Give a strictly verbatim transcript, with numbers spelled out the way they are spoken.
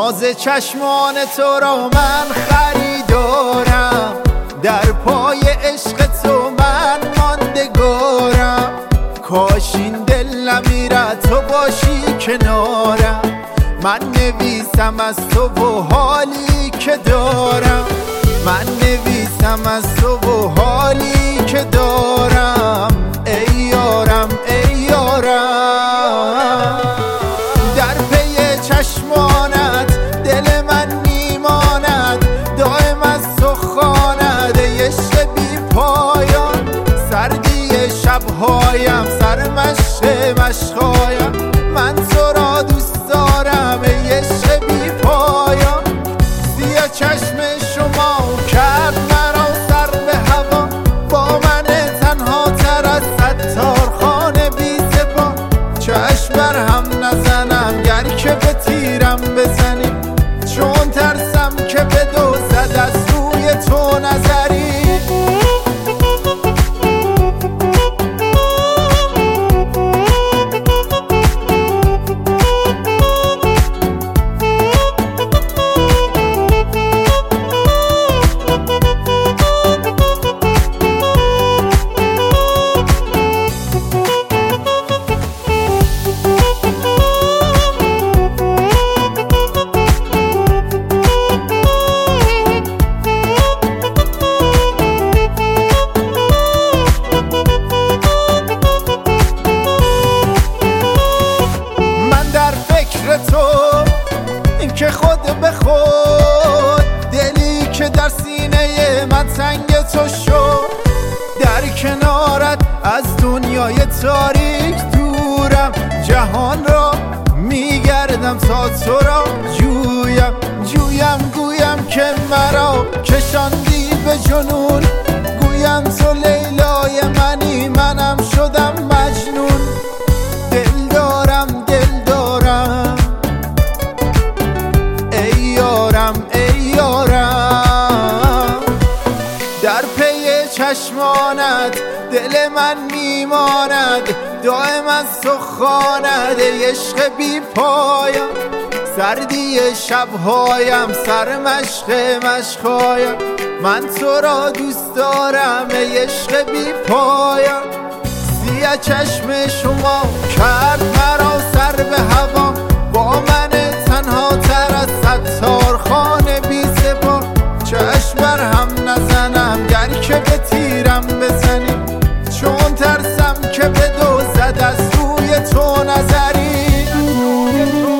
ناز چشمان تو را من خریدارم، در پای عشق تو من ماندگارم. کاش این دل نمیرد تو باشی کنارم، من نویسم از تو و حالی که دارم، من نویسم از تو و حالی که دارم. ای یارم ای یارم، در پی چشمانت دل من میماند، دائم از تو خواند ای عشق بی پایان. سردی شبهایم سرمشق مشقایم، من تو را دوست دارم ای عشق بی پایان. سیاه چشم شما کرد مرا سر به هوا، با من تنها تر از ستارخانه بی سپاه. چشم بر هم نزنم گر که به تیرم بزنی، چون ترسم که به دوزد از روی تو نظری. تو این که خود به خود، دلی که در سینه من تنگ تو شد. در کنارت از دنیای تاریک دورم، جهان را میگردم تا تو را جویم. جویم گویم که مرا کشاندی به جنون، گویم تو لیلای منی منم شدم مجنون. دل دارم دل دارم ای یارم، در پی چشمانت دل من میماند، دائم از تو خواند ای عشق بی پایان. سردی شبهایم سرمشق مشقایم، من تو را دوست دارم ای عشق بی پایان. سیاه چشم شما کرد مرا سر به هوا، با من تنها تر از ستارخانه بی سپاه. چشم بر هم نزنم گر که به تیرم بزنی، چون ترسم که به دوزد از روی تو نظری.